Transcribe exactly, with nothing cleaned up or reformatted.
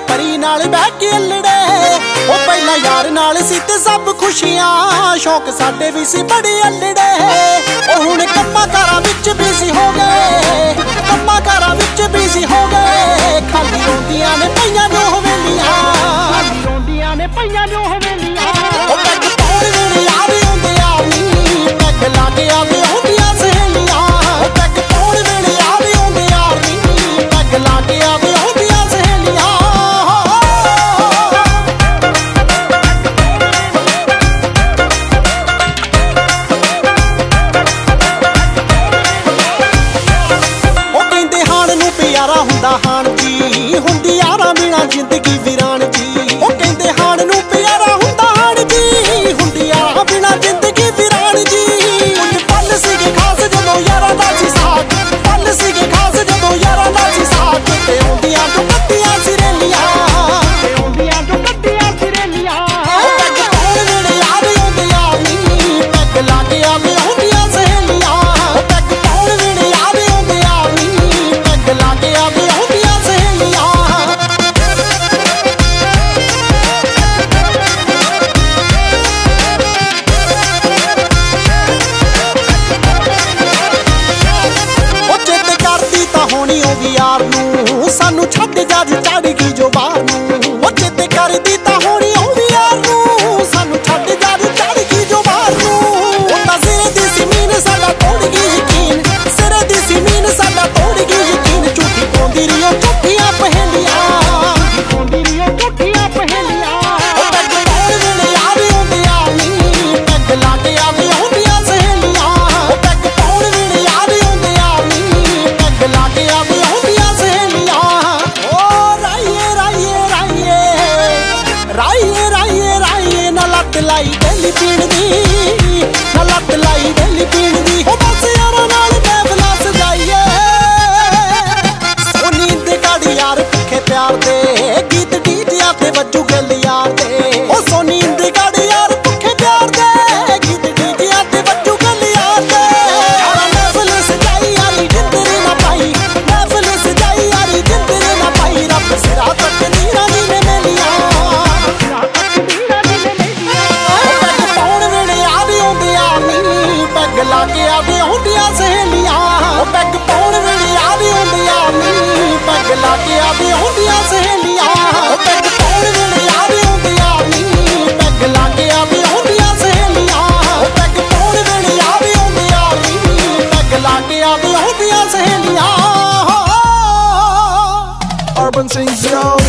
परी नाल बह के अल्लड़े ओ पहला यार नाल सी ते सब खुशियां शौक साडे भी सी बड़े अल्लड़े ओ हुण कम्मा कारां विच बिजी हो गए कम्मा कारां विच बिजी हो गए खाली रोंदियां ने पईयां जो हवेलियां खाली रोंदियां ने पईयां जो हवेलियां ओ पैग पाउण वेले यार आउंदे यार नी पैग ला के आवे हुंदियां सहेलियां ओ पैग पाउण वेले यार आउंदे यार नी पैग ला के आवे हुंदियां सहेलियां ओ कहंदे हाण नूं प्यारा हुंदा हाण जी हुंदी यारां बिना जिंदगी वीरान जी ओ कहंदे हाण नूं प्यारा हुंदा हाण जी हुंदी यारां बिना जिंदगी वीरान जी पल सीगे खास जदों यारां दा सी साथ पल सीगे खास जदों यारां दा सी साथ ते आउंदियां जो कट्टियां सिरेलियां ते आउंदियां जो कट्टियां सिरेलियां ओ पैग पाउण वेले यार आउंदे यार नी पैग ला के आवे हुंदियां सहेलियां ओ पैग पाउण वेले यार आउंदे यार नी पैग ला के आवे हुंदियां सहेलियां होनी होगी यार नू सानू छड्ड जज चढ़ गई जो बाहर नू ओ चेते करदी तां होनी होगी यार नू सानू छड्ड जज चढ़ गई जो बाहर नू ओ तां सिरे दी ज़मीन साडा तोड़ गई यकीन सिरे दी ज़मीन साडा तोड़ गई यकीन झूठी पाउंदी रही ओ झूठियां पहेलियां झूठी पाउंदी रही ओ झूठियां पहेलियां ओ पैग पाउण वेले यार आउंदे यार नी पैग ला के आवे हुंदियां सहेलियां ओ पैग पाउण वेले यार आउंदे यार नी पैग ला के आवे हुंदियां सहेलियां ओ राइए राइए राइए राइए राइए राइए ना लत लाई डेली पीण दी ना लत लाई डेली पीण दी ओ बस यारां नाल महफिल सजाइए ओ नींद काड़ी यार भुखे प्यार दे गीत डीजिया ते वजू गल यार दे ओ सो नींद काड़ी यार भुखे प्यार दे गीत डीजिया ते वजू गल यार दे यारां महफिल सजाई यारी जिंदरी ना पाई महफिल सजाई यारी जिंदरी ना पाई रब सिरा तकदीरां दी ने मेलियां सिरा तकदीरां दी ने मेलियां ओ पैग पाउण वेले यार आउंदे यार नी पैग ला के आवे हुंदियां सहेलियां ओ पैग पाउण वेले यार आउंदे यार नी पैग ला के आवे हुंदियां सहेलियां ओ पैग पाउण वेले यार आउंदे यार नी पैग ला के आवे हुंदियां सहेलियां ओ पैग पाउण वेले यार आउंदे यार नी पैग ला के आवे हुंदियां सहेलियां Urban Sings Yo